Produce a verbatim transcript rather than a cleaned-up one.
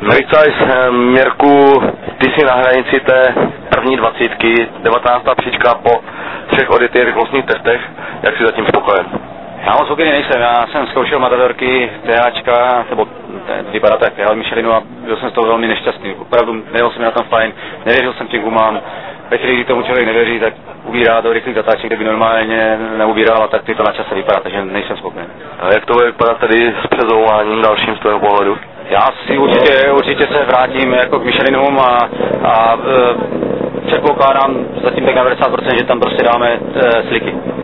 No vítaj, Mirku, ty jsi na hranici té první dvacítky, devatenáctá příčka po třech odjetých rychlostních testech, jak jsi zatím spokojen? Já moc spokojený nejsem, já jsem zkoušel matadorky, THčka, nebo vypadá to jak T H Michelinu a byl jsem z toho velmi nešťastný. Opravdu nejel jsem na tom fajn, nevěřil jsem těm gumám. Ve chvíli, kdy tomu člověk nevěří, tak ubírá do rychlých zatáček, kde by normálně neubírala, tak ty to na čase vypadá, takže nejsem spokojený. A jak to bude vypadat tady s přezouváním dalším z tvého pohledu? Já si určitě, určitě se vrátím jako k Michelinům a, a e, předpokládám zatím tak na devadesát procent, že tam prostě dáme e, sliky.